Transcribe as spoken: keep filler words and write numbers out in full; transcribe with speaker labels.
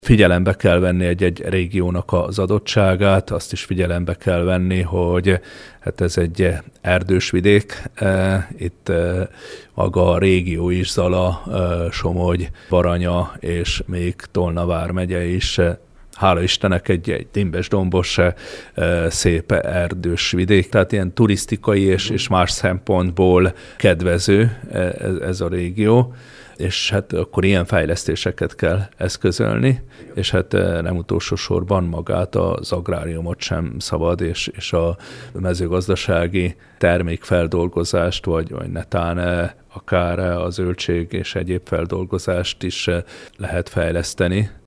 Speaker 1: Figyelembe kell venni egy-egy régiónak az adottságát, azt is figyelembe kell venni, hogy hát ez egy erdős vidék, itt maga a régió is, Zala, Somogy, Baranya és még Tolna vármegye is, hála Istennek egy, egy dimbes-dombos, szép erdős vidék, tehát ilyen turisztikai és, és más szempontból kedvező ez, ez a régió, és hát akkor ilyen fejlesztéseket kell eszközölni, és hát nem utolsó sorban magát az agráriumot sem szabad, és, és a mezőgazdasági termékfeldolgozást, vagy, vagy netán akár a zöldség és egyéb feldolgozást is lehet fejleszteni.